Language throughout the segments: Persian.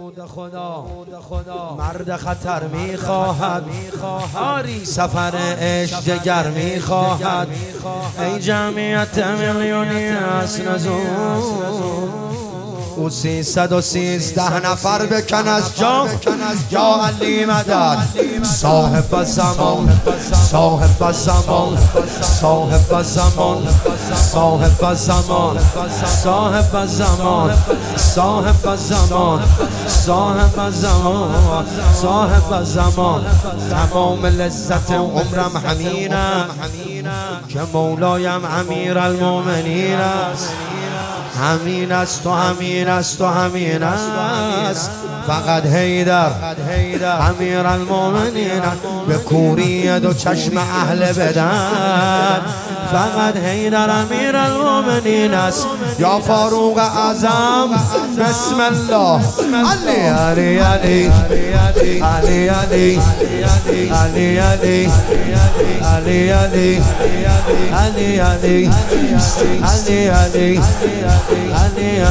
خدا مرد خطر میخواهد، آری سفر عشق جگر میخواهد. ای جمعیت میلیونی از نزول او 313 نفر بکن از جا، یا علی مدد. صاحب زمان، صاحب زمان، صاحب زمان، صاحب زمان، صاحب زمان، صاحب زمان، صاحب زمان، صاحب زمان. تمام لذت عمرم همینم که مولایم امیرالمومنین است. همین است و همین است و همین است، فقط حیدر امیرالمومنین. به کوری دو چشم اهل بدن، فقط حیدر امیرالمومنین است. یا فاروق اعظم بسم الله. علی علی علی علی علی علی علی علی علی علی علی علی علی علی علی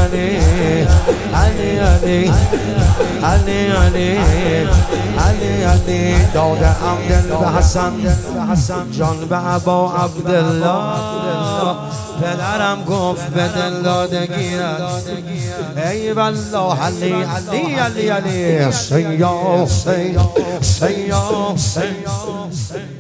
علی علی علی علی. داده ام دل به حسن، جان به ابا عبدالله. پدرم گفت به دل دادگیرت، ای والله علی علی علی علی. سیا سیا سیا سیا